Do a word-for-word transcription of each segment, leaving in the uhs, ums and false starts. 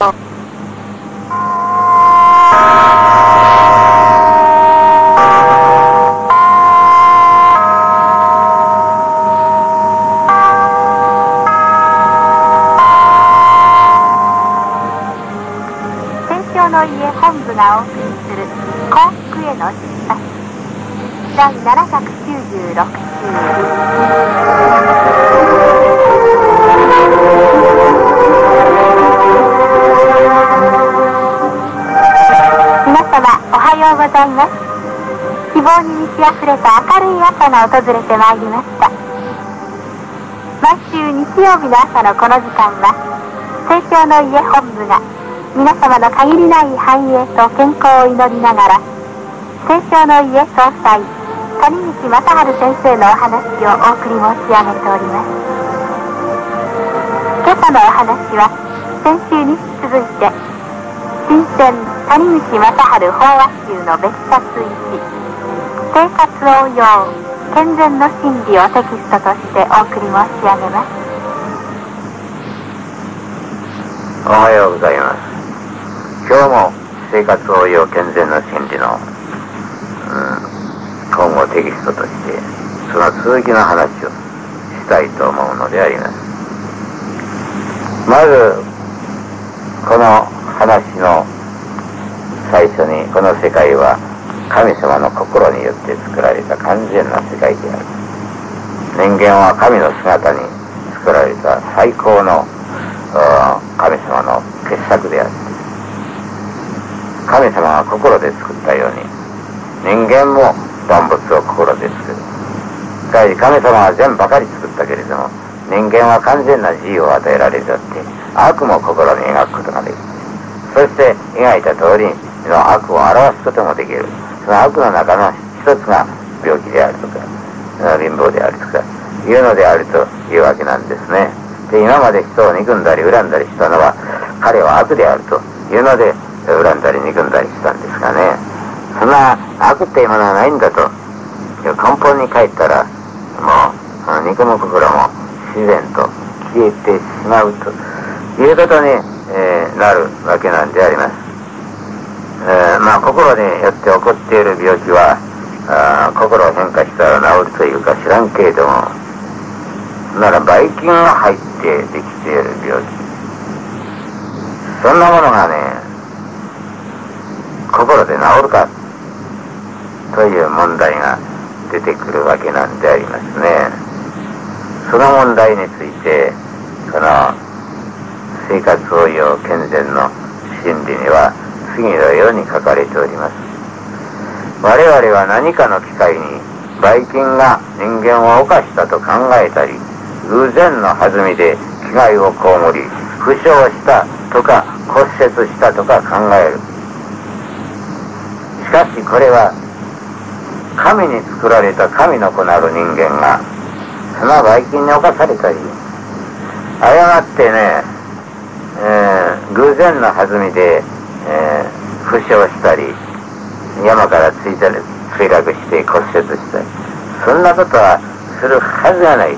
の家本部がお送りする幸福への出発第ななひゃくきゅうじゅうろく週。皆様おはようございます。希望に満ち溢れた明るい朝が訪れてまいりました。毎週日曜日の朝のこの時間は成長の家本部が皆様の限りない繁栄と健康を祈りながら成長の家総裁谷口正治先生のお話をお送り申し上げております。今朝のお話は先週に続いて新鮮谷口正治法話集の別冊一生活応用健全の真理をテキストとしてお送り申し上げます。 おはようございます。今日も生活応用健全の真理の、うん、今後テキストとしてその続きの話をしたいと思うのであります。まずこの話の最初にこの世界は神様の心によって作られた完全な世界である。人間は神の姿に作られた最高の神様の傑作である。神様は心で作ったように人間も万物を心で作る。しかし神様は善ばかり作ったけれども人間は完全な自由を与えられておって悪も心に描くことができる。そして描いた通りの悪を表すこともできる。その悪の中の一つが病気であるとか貧乏であるとかいうのであるというわけなんですね。で今まで人を憎んだり恨んだりしたのは彼は悪であるというので恨んだり憎んだりしたんですがね、そんな悪っていうものはないんだと根本に帰ったらもうその憎む心も自然と消えてしまうということに、えー、なるわけなんであります。えー、まあ心によって起こっている病気はあ心を変化したら治るというか知らんけれどもならばい菌が入ってできている病気そんなものがね心で治るかという問題が出てくるわけなんでありますね。その問題についてこの生活応用健全の真理には次のように書かれております。我々は何かの機会にばい菌が人間を犯したと考えたり偶然の弾みで危害を被り負傷したとか骨折したとか考える。しかしこれは神に作られた神の子なる人間がそのばい菌に侵されたり誤ってね、えー、偶然の弾みで、えー、負傷したり山から墜落して骨折したりそんなことはするはずがない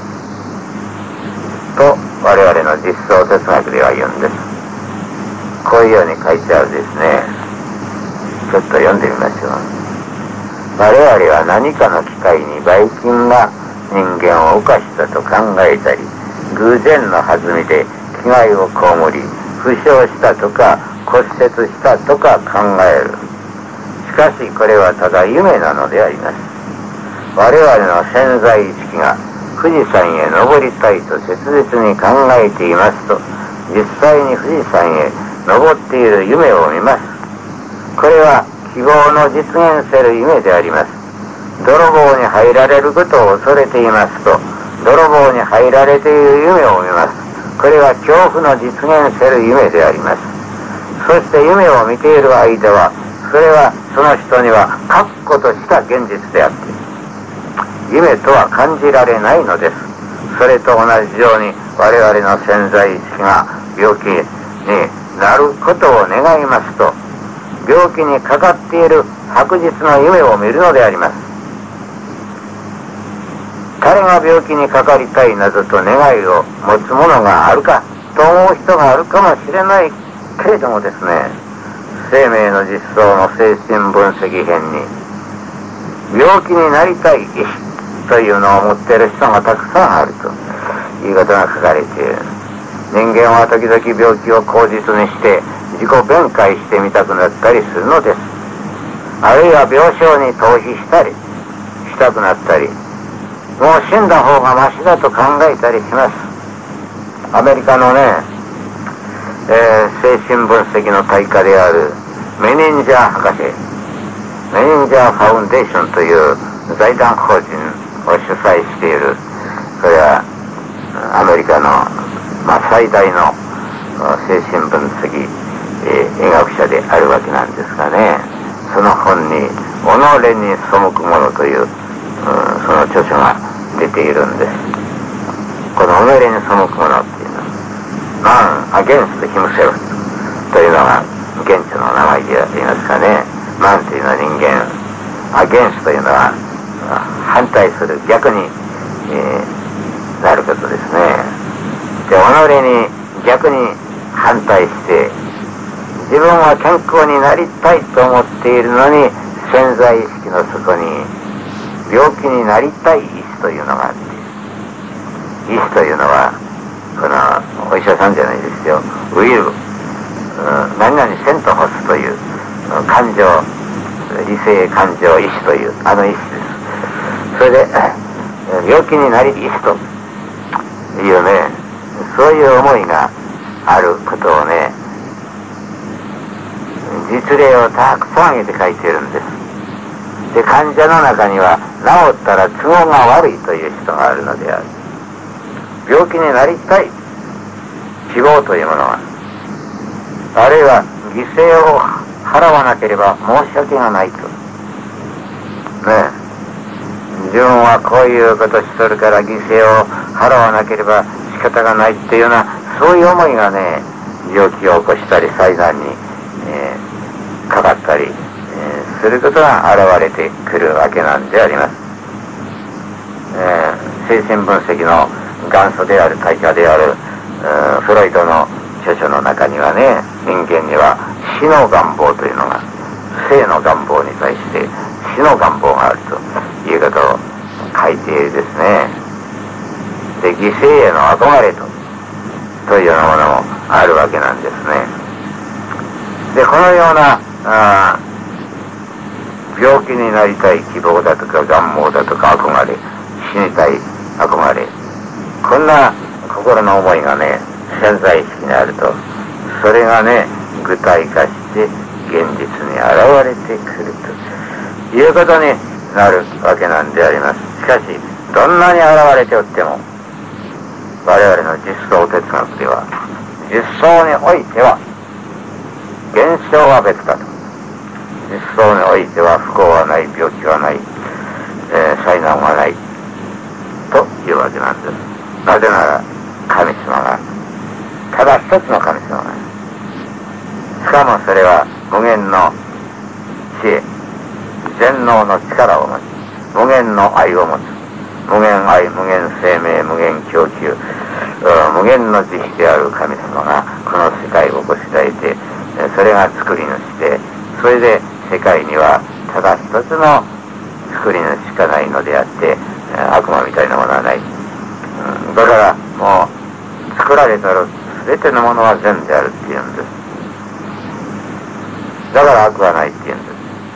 と我々の実相哲学では言うんです。こういうように書いてあるですね。ちょっと読んでみましょう。我々は何かの機会にばい菌が人間を犯したと考えたり偶然の弾みで危害を被り負傷したとか骨折したとか考える。しかしこれはただ夢なのであります。我々の潜在意識が富士山へ登りたいと切実に考えていますと実際に富士山へ登っている夢を見ます。これは希望の実現する夢であります。泥棒に入られることを恐れていますと泥棒に入られている夢を見ます。これは恐怖の実現する夢であります。そして夢を見ている間はそれはその人には確固とした現実であって夢とは感じられないのです。それと同じように我々の潜在意識が病気になることを願いますと病気にかかっている白日の夢を見るのであります。彼が病気にかかりたいなどと願いを持つものがあるかと思う人があるかもしれないけれどもですね、生命の実相の精神分析編に病気になりたい意志というのを持っている人がたくさんあるということが書かれている。人間は時々病気を口実にして自己弁解してみたくなったりするのです。あるいは病床に逃避したりしたくなったり、もう死んだ方がマシだと考えたりします。アメリカのね、えー、精神分析の大家であるメニンジャー博士、メニンジャーファウンデーションという財団法人を主催している、それはアメリカの、まあ、最大の精神分析、えー、医学者であるわけなんですがね、その本に「己に背くもの」という、うん、その著書が出ているんです。この己に背くものっていうのは「マン・アゲンスト・ヒムセルフ」というのが現地の名前でありますかね。マンというのは人間、アゲンスというのは反対する、逆に、えー、なることですね。で、己に逆に反対して自分は健康になりたいと思っているのに、潜在意識の底に病気になりたい意志というのがあって、意志というのはこのお医者さんじゃないですよ、ウィル、うん、何々せんと欲すという感情、理性感情意志というあの意志です。それで病気になり意志というね、そういう思いがあることをね、実例をたくさん挙げて書いているんです。で、患者の中には治ったら都合が悪いという人があるのである。病気になりたい希望というものは、あるいは犠牲を払わなければ申し訳がないとねえ、自分はこういうことしとるから犠牲を払わなければ仕方がないっていうような、そういう思いがね、病気を起こしたり災難に、えー、かかったり、えー、することが現れてくるわけなんであります。えー、精神分析の元祖である大家である、えー、フロイトの著書の中にはね、人間には死の願望というのが、生の願望に対して死の願望があるということを書いているですね。で、犠牲への憧れとというようなものもあるわけなんですね。で、このようなあ病気になりたい希望だとか願望だとか憧れ、死にたい憧れ、こんな心の思いがね、潜在意識にあると、それがね、具体化して現実に現れてくるということになるわけなんであります。しかし、どんなに現れておっても、我々の実相哲学では、実相においては現象は別だと。実相においては不幸はない、病気はない、えー、災難はないというわけなんです。なぜなら神様が、ただ一つの神様が、しかもそれは無限の知恵、全能の力を持ち、無限の愛を持つ、無限愛、無限生命、無限供給、無限の慈悲である神様がこの世界をごしらえて、それが作り主で、それで世界にはただ一つの作り主しかないのであって、悪魔みたいなものはない。だからもう作られたる全てのものは善であるっていうんです。だから悪はないっていうんです。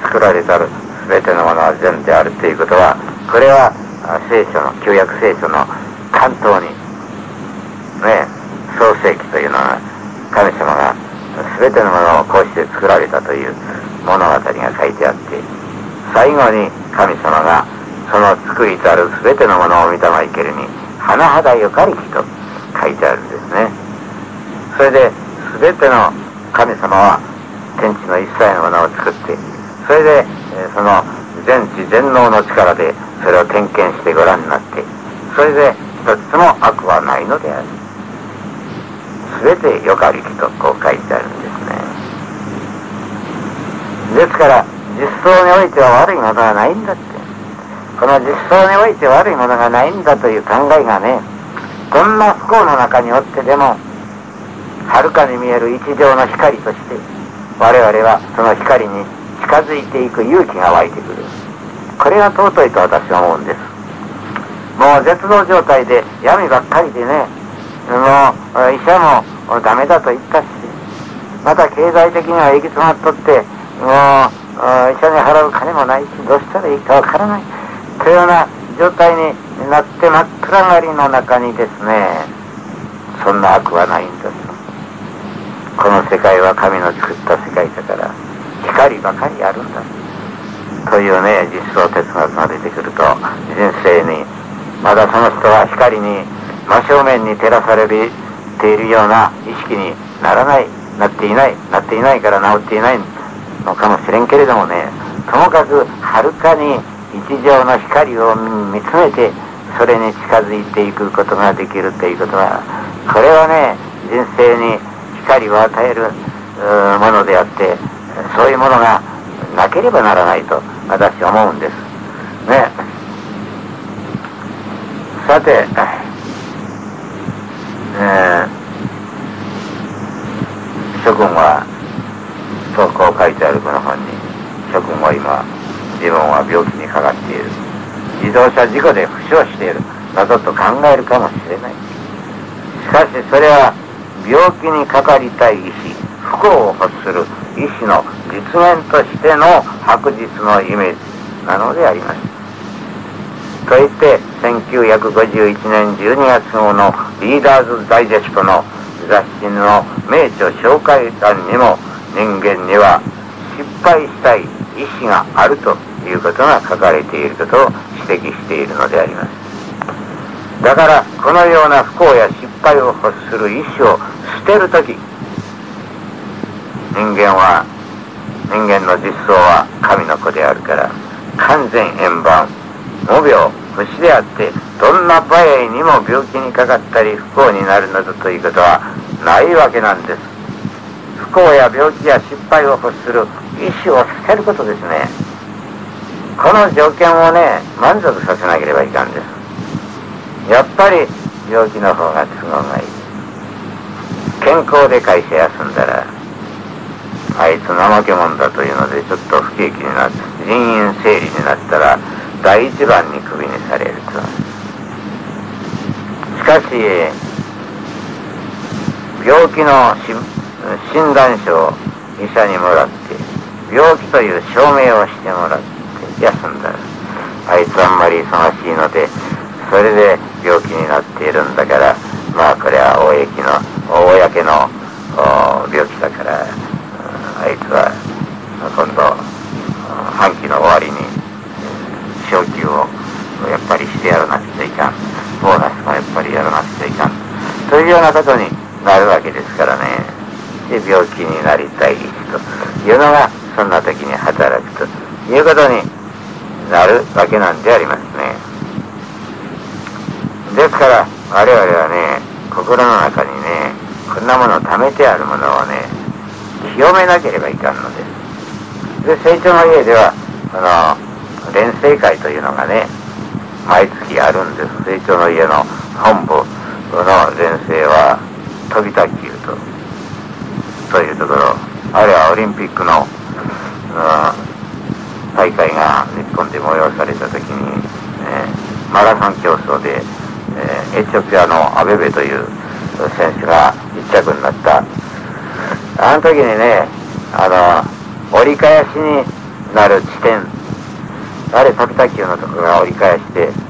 作られたる全てのものは善であるということは、これは聖書の、旧約聖書の関東にね、創世記というのは神様が全てのものをこうして作られたという物語が書いてあって、最後に神様がその作りたる全てのものを見たまいけるに甚だよかりきと書いてあるんですね。それで全ての神様は天地の一切のものを作って、それでその全知全能の力でそれを点検してご覧になって、それで一つも悪はないのである。全てよかりきとこう書いてあるんですね。ですから実相においては悪いものがないんだって、この実相において悪いものがないんだという考えがね、どんな不幸の中におってでもはるかに見える一条の光として我々はその光に近づいていく勇気が湧いてくる。これが尊いと私は思うんです。もう絶望状態で闇ばっかりでね、もう医者もダメだと言ったし、また経済的には行き詰まっとって、もう医者に払う金もないし、どうしたらいいかわからないというような状態になって真っ暗がりの中にですね、そんな悪はないんです。この世界は神の作った世界だから光ばかりあるんだというね、実相哲学が出てくると、人生にまだその人は光に真正面に照らされているような意識にならない、なっていないなっていないから治っていないのかもしれんけれどもね、ともかくはるかに一条の光を見つめてそれに近づいていくことができるということは、これはね、人生に光を与えるものであって、そういうものがなければならないと私は思うんですね。さて、えー、諸君はとこう書いてあるこの本に、諸君は今自分は病気にかかっている、自動車事故で負傷しているなどと考えるかもしれない。しかしそれは病気にかかりたい医師、不幸を欲する医師の実現としての白日のイメージなのであります。といってせんきゅうひゃくごじゅういちねんじゅうにがつ号のリーダーズダイジェストの雑誌の名著紹介欄にも、人間には失敗したい意志があるということが書かれていることを指摘しているのであります。だからこのような不幸や失敗を欲する意志を捨てるとき、人間は人間の実相は神の子であるから完全円盤無病不死であって、どんな場合にも病気にかかったり不幸になるなどということはないわけなんです。不幸や病気や失敗を欲する意志を捨てることですね。この条件をね、満足させなければいかんです。やっぱり病気の方が都合がいい。健康で会社休んだら、あいつ怠け者だというのでちょっと不景気になって、人員整理になったら第一番にクビにされると。しかし病気の診断書を医者にもらって、病気という証明をしてもらって休んだら、あいつあんまり忙しいのでそれで病気になっているんだから、まあこれは公の公の病気だから、あいつは今度半期の終わりに昇給をやっぱりしてやらなくちゃいかん、ボーナスもやっぱりやらなくちゃいかんというようなことになるわけですからね。で病気になりたい意志というのがそんな時に働くということになるわけなんでありますね。ですから我々はね、心の中にね、こんなものを貯めてあるものをね、清めなければいかんのです。で、成長の家ではこの連成会というのがね、毎月あるんです。成長の家の本部の連成は飛び卓球とというところ、あるいはオリンピックの、うん、大会が日本で催された時に、えー、マラソン競争で、えー、エチオピアのアベベという選手が一着になった。あの時にね、あの折り返しになる地点、あれ飛び卓球のところが折り返して